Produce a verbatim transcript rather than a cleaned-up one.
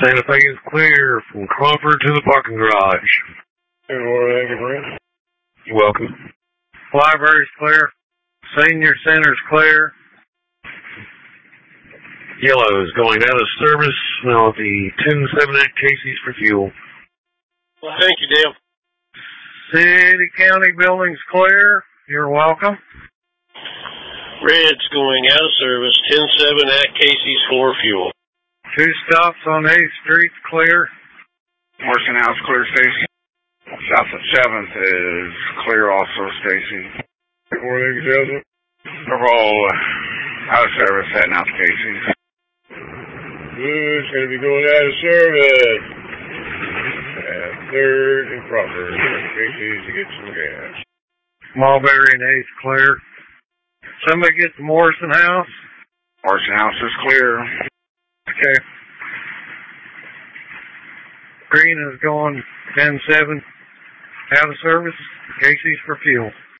Santa Fe is clear from Crawford to the parking garage. Good morning, thank you, Brent. You're welcome. Library's clear. Senior Center's clear. Yellow is going out of service now at the ten seven at Casey's for fuel. Well, thank you, Dale. City County building's clear. You're welcome. Red's going out of service, ten seven at Casey's for fuel. Two stops on eighth Street's clear. Morrison House clear, Stacy. South of seventh is clear also, Stacy. Good morning, Joseph. They're all uh, out of service heading out to Casey's. Blue's going to be going out of service at third and Crawford. Casey's to get some gas. Mulberry and eighth clear. Somebody get to Morrison House. Morrison House is clear. Okay. Green is going ten seven out of service. Casey's for fuel.